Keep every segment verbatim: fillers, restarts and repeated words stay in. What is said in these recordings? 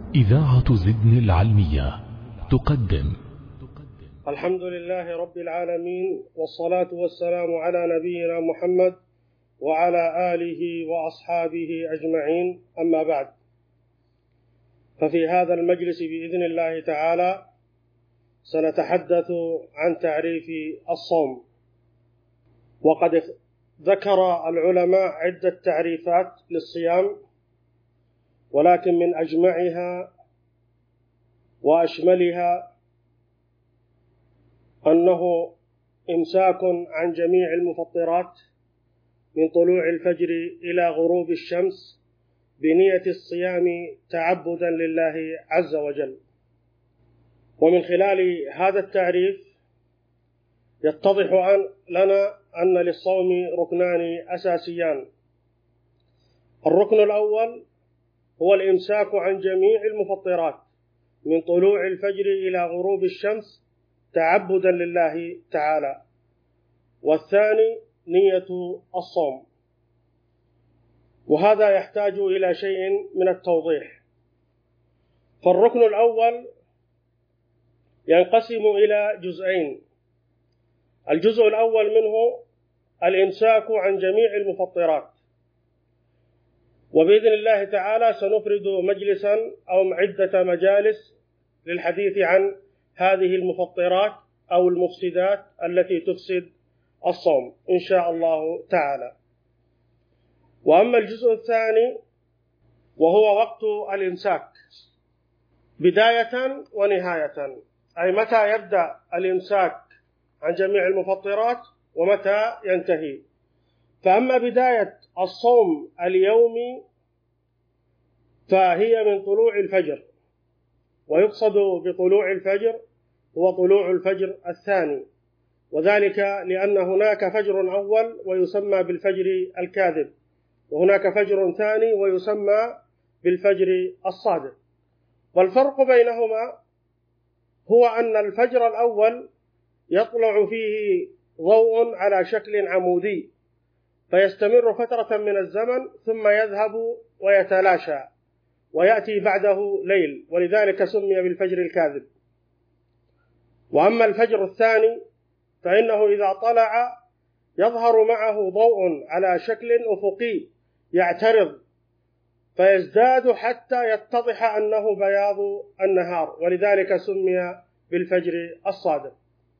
إذاعة زدن العلمية تقدم. الحمد لله رب العالمين، والصلاة والسلام على نبينا محمد وعلى آله وأصحابه أجمعين، أما بعد. ففي هذا المجلس بإذن الله تعالى سنتحدث عن تعريف الصوم. وقد ذكر العلماء عدة تعريفات للصيام، ولكن من أجمعها وأشملها أنه إمساك عن جميع المفطرات من طلوع الفجر إلى غروب الشمس بنية الصيام تعبدا لله عز وجل. ومن خلال هذا التعريف يتضح لنا أن للصوم ركنان أساسيان. الركن الأول هو الإمساك عن جميع المفطرات من طلوع الفجر إلى غروب الشمس تعبدا لله تعالى، والثاني نية الصوم. وهذا يحتاج إلى شيء من التوضيح. فالركن الأول ينقسم إلى جزئين. الجزء الأول منه الإمساك عن جميع المفطرات، وبإذن الله تعالى سنفرد مجلسا أو عدة مجالس للحديث عن هذه المفطرات أو المفسدات التي تفسد الصوم إن شاء الله تعالى. وأما الجزء الثاني وهو وقت الإمساك بداية ونهاية، أي متى يبدأ الإمساك عن جميع المفطرات ومتى ينتهي. فأما بداية الصوم اليومي فهي من طلوع الفجر، ويقصد بطلوع الفجر هو طلوع الفجر الثاني، وذلك لأن هناك فجر أول ويسمى بالفجر الكاذب، وهناك فجر ثاني ويسمى بالفجر الصادق. والفرق بينهما هو أن الفجر الأول يطلع فيه ضوء على شكل عمودي فيستمر فترة من الزمن ثم يذهب ويتلاشى ويأتي بعده ليل، ولذلك سمي بالفجر الكاذب. وأما الفجر الثاني فإنه إذا طلع يظهر معه ضوء على شكل أفقي يعترض فيزداد حتى يتضح أنه بياض النهار، ولذلك سمي بالفجر الصادق.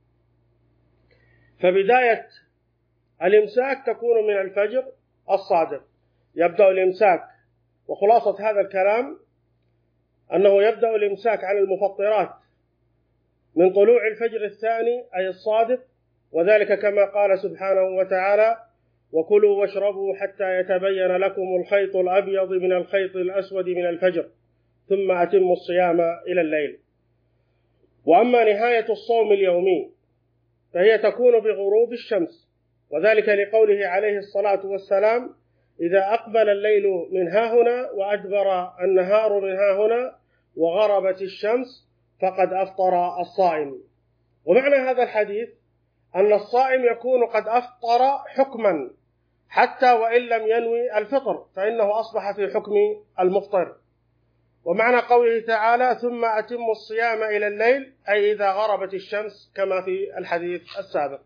فبداية الإمساك تكون من الفجر الصادق، يبدأ الإمساك. وخلاصة هذا الكلام أنه يبدأ الإمساك عن المفطرات من طلوع الفجر الثاني أي الصادق، وذلك كما قال سبحانه وتعالى: وكلوا واشربوا حتى يتبين لكم الخيط الأبيض من الخيط الأسود من الفجر ثم أتموا الصيام إلى الليل. وأما نهاية الصوم اليومي فهي تكون بغروب الشمس، وذلك لقوله عليه الصلاة والسلام: إذا أقبل الليل من هاهنا وأدبر النهار من هاهنا وغربت الشمس فقد أفطر الصائم. ومعنى هذا الحديث أن الصائم يكون قد أفطر حكما حتى وإن لم ينوي الفطر، فإنه أصبح في حكم المفطر. ومعنى قوله تعالى: ثم أتموا الصيام إلى الليل، أي إذا غربت الشمس كما في الحديث السابق.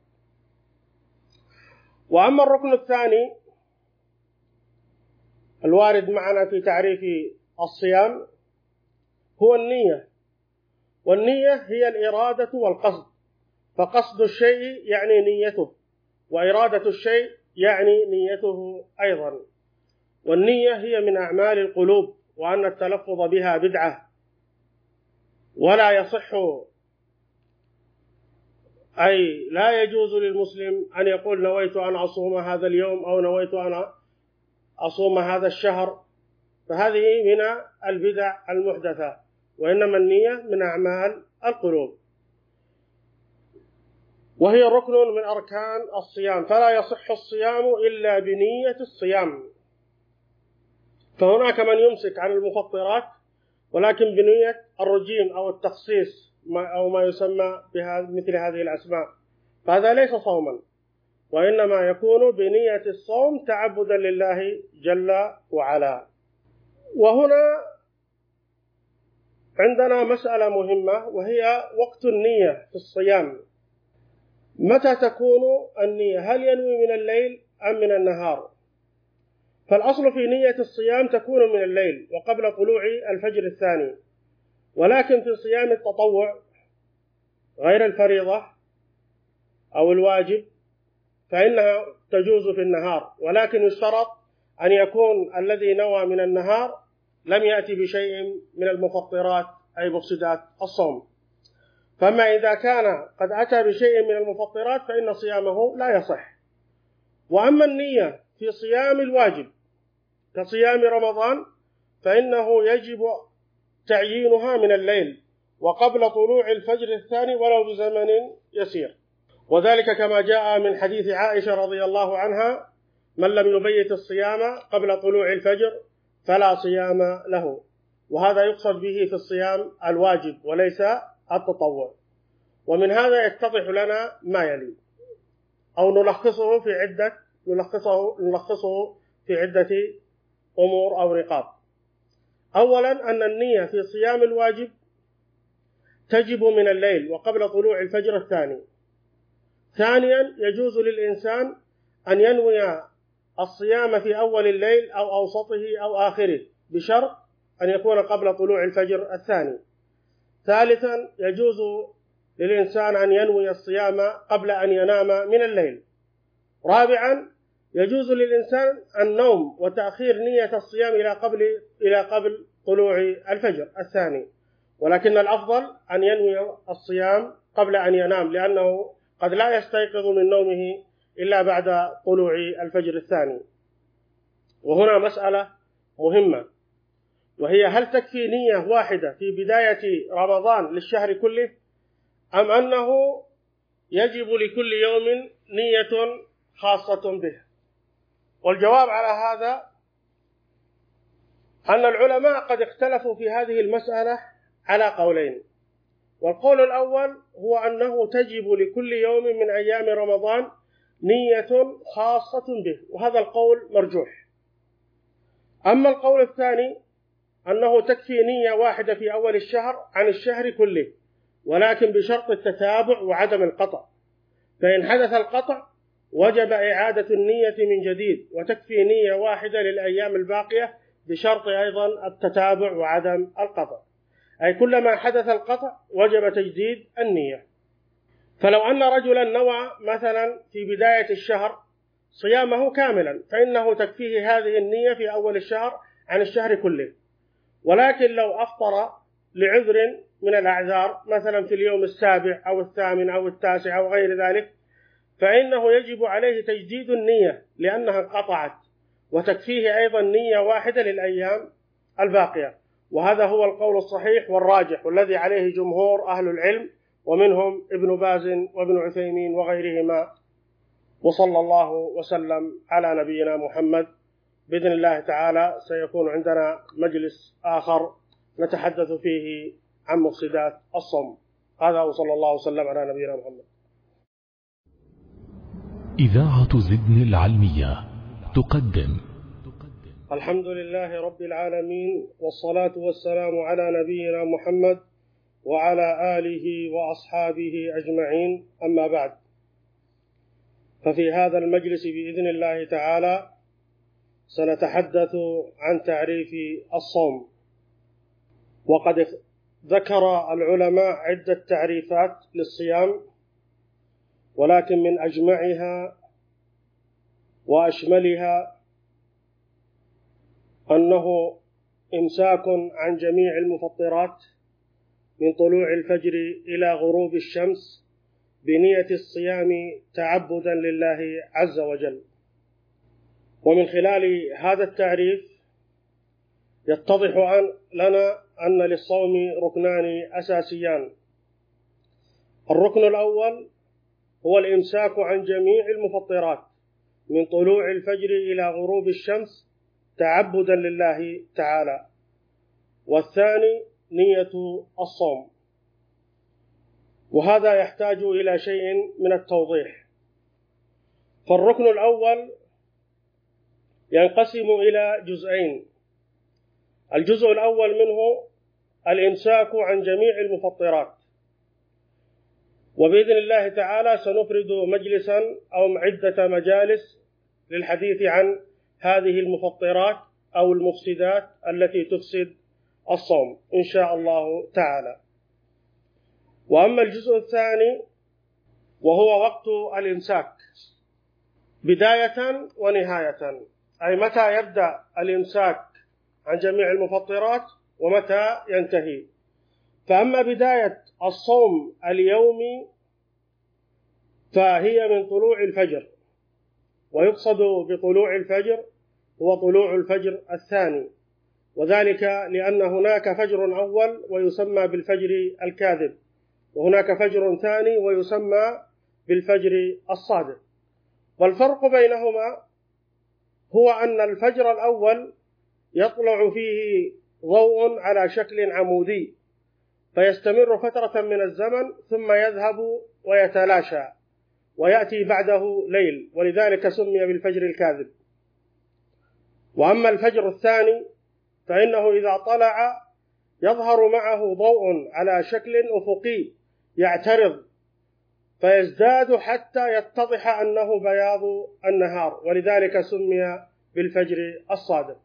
وأما الركن الثاني الوارد معنا في تعريف الصيام هو النية. والنية هي الإرادة والقصد، فقصد الشيء يعني نيته، وإرادة الشيء يعني نيته أيضا. والنية هي من أعمال القلوب، وأن التلفظ بها بدعة، ولا يصح أي لا يجوز للمسلم أن يقول نويت أن أصوم هذا اليوم أو نويت أن أصوم هذا الشهر، فهذه من البدع المحدثة، وإنما النية من أعمال القلوب، وهي ركن من أركان الصيام، فلا يصح الصيام إلا بنية الصيام. فهناك من يمسك عن المفطرات ولكن بنية الرجيم أو التخصيص أو ما يسمى مثل هذه الأسماء، فهذا ليس صوما، وإنما يكون بنية الصوم تعبدا لله جل وعلا. وهنا عندنا مسألة مهمة وهي وقت النية في الصيام. متى تكون النية؟ هل ينوي من الليل أم من النهار؟ فالأصل في نية الصيام تكون من الليل وقبل طلوع الفجر الثاني، ولكن في صيام التطوع غير الفريضة أو الواجب فإنها تجوز في النهار، ولكن يشترط أن يكون الذي نوى من النهار لم يأتي بشيء من المفطرات أي مفسدات الصوم. فما إذا كان قد أتى بشيء من المفطرات فإن صيامه لا يصح. وأما النية في صيام الواجب كصيام رمضان فإنه يجب تعيينها من الليل وقبل طلوع الفجر الثاني ولو بزمن يسير، وذلك كما جاء من حديث عائشة رضي الله عنها: من لم يبيت الصيام قبل طلوع الفجر فلا صيام له. وهذا يقصد به في الصيام الواجب وليس التطوع. ومن هذا يتضح لنا ما يلي، أو نلخصه في عدة نلخصه نلخصه في عدة أمور أو نقاط. أولا أن النية في صيام الواجب تجب من الليل وقبل طلوع الفجر الثاني. ثانيا يجوز للإنسان أن ينوي الصيام في أول الليل أو أوسطه أو آخره بشرط أن يكون قبل طلوع الفجر الثاني. ثالثا يجوز للإنسان أن ينوي الصيام قبل أن ينام من الليل. رابعا يجوز للإنسان النوم وتأخير نية الصيام إلى قبل إلى قبل طلوع الفجر الثاني، ولكن الأفضل أن ينوي الصيام قبل أن ينام، لأنه قد لا يستيقظ من نومه إلا بعد طلوع الفجر الثاني. وهنا مسألة مهمة، وهي: هل تكفي نية واحدة في بداية رمضان للشهر كله، أم أنه يجب لكل يوم نية خاصة به؟ والجواب على هذا أن العلماء قد اختلفوا في هذه المسألة على قولين. والقول الأول هو أنه تجب لكل يوم من أيام رمضان نية خاصة به، وهذا القول مرجوح. أما القول الثاني أنه تكفي نية واحدة في أول الشهر عن الشهر كله، ولكن بشرط التتابع وعدم القطع، فإن حدث القطع وجب إعادة النية من جديد، وتكفي نية واحدة للأيام الباقية بشرط أيضا التتابع وعدم القطع، أي كلما حدث القطع وجب تجديد النية. فلو أن رجلا نوى مثلا في بداية الشهر صيامه كاملا فإنه تكفيه هذه النية في أول الشهر عن الشهر كله، ولكن لو أفطر لعذر من الأعذار مثلا في اليوم السابع أو الثامن أو التاسع أو غير ذلك فإنه يجب عليه تجديد النية لأنها انقطعت، وتكفيه أيضا نية واحدة للأيام الباقية. وهذا هو القول الصحيح والراجح والذي عليه جمهور أهل العلم، ومنهم ابن باز وابن عثيمين وغيرهما. وصلى الله وسلم على نبينا محمد. بإذن الله تعالى سيكون عندنا مجلس آخر نتحدث فيه عن مفسدات الصوم. هذا وصلى الله وسلم على نبينا محمد. إذاعة زدن العلمية تقدم الحمد لله رب العالمين، والصلاة والسلام على نبينا محمد وعلى آله وأصحابه أجمعين، أما بعد. ففي هذا المجلس بإذن الله تعالى سنتحدث عن تعريف الصوم. وقد ذكر العلماء عدة تعريفات للصيام، ولكن من أجمعها وأشملها أنه إمساك عن جميع المفطرات من طلوع الفجر إلى غروب الشمس بنية الصيام تعبدا لله عز وجل. ومن خلال هذا التعريف يتضح أن لنا أن للصوم ركنان أساسيان. الركن الأول هو الإمساك عن جميع المفطرات من طلوع الفجر إلى غروب الشمس تعبدا لله تعالى، والثاني نية الصوم. وهذا يحتاج إلى شيء من التوضيح. فالركن الأول ينقسم إلى جزئين. الجزء الأول منه الإمساك عن جميع المفطرات. وبإذن الله تعالى سنفرد مجلسا أو عدة مجالس للحديث عن هذه المفطرات أو المفسدات التي تفسد الصوم إن شاء الله تعالى. وأما الجزء الثاني وهو وقت الإمساك بداية ونهاية، أي متى يبدأ الإمساك عن جميع المفطرات ومتى ينتهي. فأما بداية الصوم اليومي فهي من طلوع الفجر، ويقصد بطلوع الفجر هو طلوع الفجر الثاني، وذلك لأن هناك فجر أول ويسمى بالفجر الكاذب، وهناك فجر ثاني ويسمى بالفجر الصادق. والفرق بينهما هو أن الفجر الأول يطلع فيه ضوء على شكل عمودي فيستمر فترة من الزمن ثم يذهب ويتلاشى ويأتي بعده ليل، ولذلك سمي بالفجر الكاذب. وأما الفجر الثاني فإنه إذا طلع يظهر معه ضوء على شكل أفقي يعترض فيزداد حتى يتضح أنه بياض النهار، ولذلك سمي بالفجر الصادق.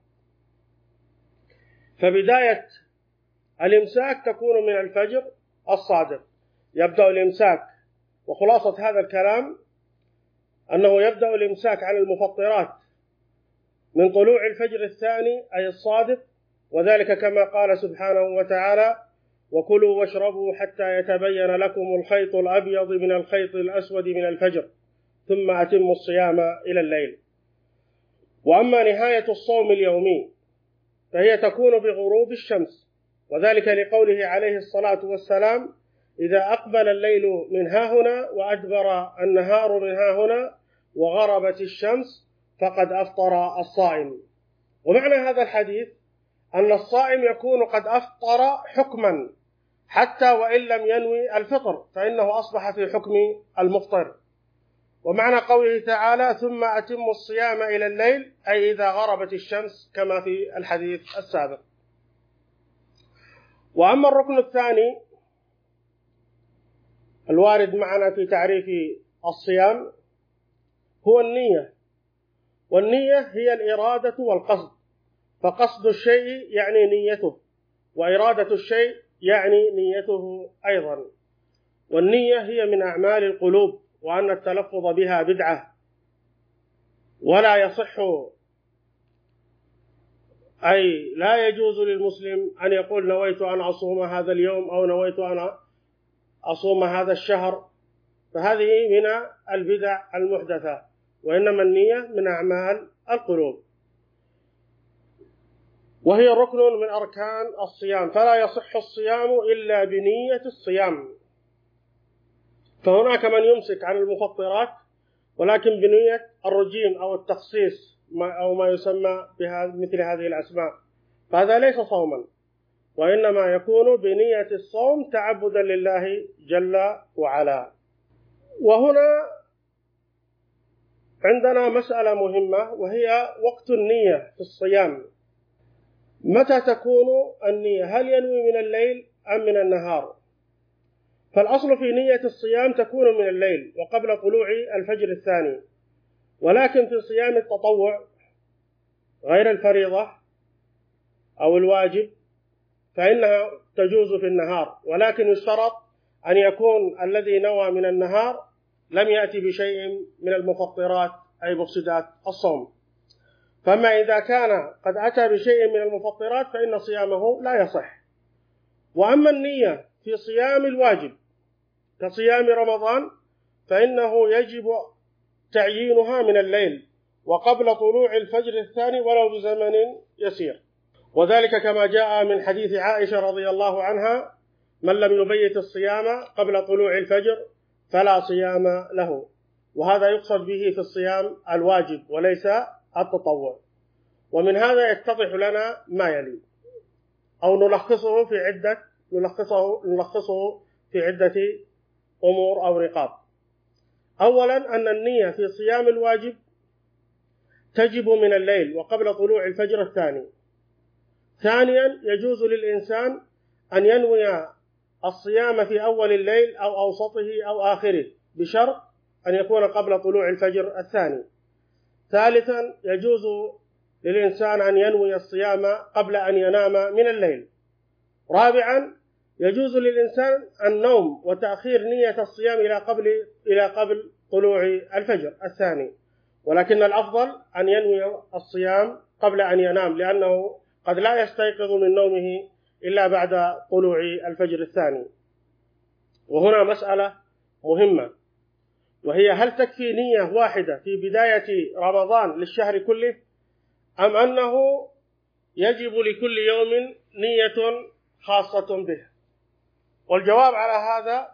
فبداية الإمساك تكون من الفجر الصادق، يبدأ الإمساك. وخلاصة هذا الكلام أنه يبدأ الإمساك عن المفطرات من طلوع الفجر الثاني أي الصادق، وذلك كما قال سبحانه وتعالى: وكلوا واشربوا حتى يتبين لكم الخيط الأبيض من الخيط الأسود من الفجر ثم أتموا الصيام إلى الليل. وأما نهاية الصوم اليومي فهي تكون بغروب الشمس، وذلك لقوله عليه الصلاة والسلام: إذا أقبل الليل من هاهنا وأدبر النهار من هاهنا وغربت الشمس فقد أفطر الصائم. ومعنى هذا الحديث أن الصائم يكون قد أفطر حكما حتى وإن لم ينوي الفطر، فإنه أصبح في حكم المفطر. ومعنى قوله تعالى: ثم أتموا الصيام إلى الليل، أي إذا غربت الشمس كما في الحديث السابق. وأما الركن الثاني الوارد معنا في تعريف الصيام هو النية. والنية هي الإرادة والقصد، فقصد الشيء يعني نيته، وإرادة الشيء يعني نيته أيضا. والنية هي من أعمال القلوب، وأن التلفظ بها بدعة، ولا يصح أي لا يجوز للمسلم أن يقول نويت أن أصوم هذا اليوم أو نويت أن أصوم هذا الشهر، فهذه من البدع المحدثة، وإنما النية من أعمال القلوب، وهي ركن من أركان الصيام، فلا يصح الصيام إلا بنية الصيام. فهناك من يمسك عن المفطرات ولكن بنية الرجيم أو التخصيص أو ما يسمى بمثل هذه الأسماء، فهذا ليس صوما، وإنما يكون بنية الصوم تعبدا لله جل وعلا. وهنا عندنا مسألة مهمة، وهي وقت النية في الصيام. متى تكون النية؟ هل ينوي من الليل أم من النهار؟ فالأصل في نية الصيام تكون من الليل وقبل طلوع الفجر الثاني، ولكن في صيام التطوع غير الفريضة أو الواجب فإنها تجوز في النهار، ولكن يشترط أن يكون الذي نوى من النهار لم يأتي بشيء من المفطرات أي مفسدات الصوم. فما إذا كان قد أتى بشيء من المفطرات فإن صيامه لا يصح. وأما النية في صيام الواجب كصيام رمضان فإنه يجب تعيينها من الليل وقبل طلوع الفجر الثاني ولو بزمن يسير، وذلك كما جاء من حديث عائشة رضي الله عنها: من لم يبيت الصيام قبل طلوع الفجر فلا صيام له. وهذا يقصد به في الصيام الواجب وليس التطوع. ومن هذا يتضح لنا ما يلي، أو نلخصه في عدة نلخصه نلخصه في عدة أمور أو نقاط. أولا أن النية في صيام الواجب تجب من الليل وقبل طلوع الفجر الثاني. ثانيا يجوز للإنسان أن ينوي الصيام في أول الليل أو أوسطه أو آخره بشرط أن يكون قبل طلوع الفجر الثاني. ثالثا يجوز للإنسان أن ينوي الصيام قبل أن ينام من الليل. رابعا يجوز للإنسان النوم وتأخير نية الصيام إلى قبل إلى قبل طلوع الفجر الثاني، ولكن الأفضل أن ينوي الصيام قبل أن ينام، لأنه قد لا يستيقظ من نومه إلا بعد طلوع الفجر الثاني. وهنا مسألة مهمة، وهي هل تكفي نية واحدة في بداية رمضان للشهر كله، أم أنه يجب لكل يوم نية خاصة به؟ والجواب على هذا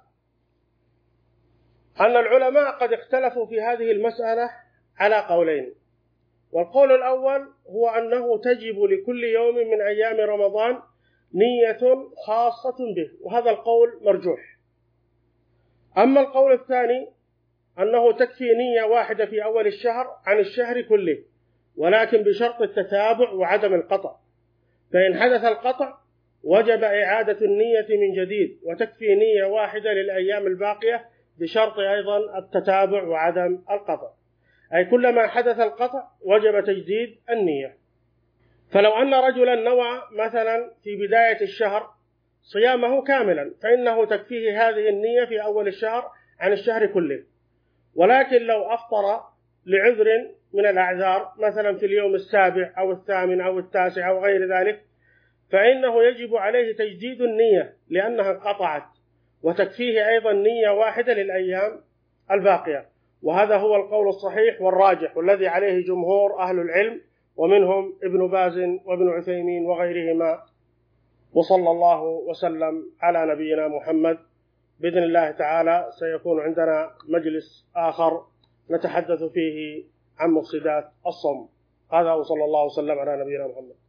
أن العلماء قد اختلفوا في هذه المسألة على قولين. والقول الأول هو أنه تجب لكل يوم من أيام رمضان نية خاصة به، وهذا القول مرجوح. أما القول الثاني أنه تكفي نية واحدة في أول الشهر عن الشهر كله، ولكن بشرط التتابع وعدم القطع، فإن حدث القطع وجب إعادة النية من جديد، وتكفي نية واحدة للأيام الباقية بشرط أيضا التتابع وعدم القطع، أي كلما حدث القطع وجب تجديد النية. فلو أن رجلا نوى مثلا في بداية الشهر صيامه كاملا فإنه تكفيه هذه النية في أول الشهر عن الشهر كله، ولكن لو أفطر لعذر من الأعذار مثلا في اليوم السابع أو الثامن أو التاسع أو غير ذلك، فإنه يجب عليه تجديد النية لأنها انقطعت، وتكفيه أيضا نية واحدة للأيام الباقية. وهذا هو القول الصحيح والراجح والذي عليه جمهور أهل العلم، ومنهم ابن باز وابن عثيمين وغيرهما. وصلى الله وسلم على نبينا محمد. بإذن الله تعالى سيكون عندنا مجلس آخر نتحدث فيه عن مفسدات الصوم. هذا وصلى الله وسلم على نبينا محمد.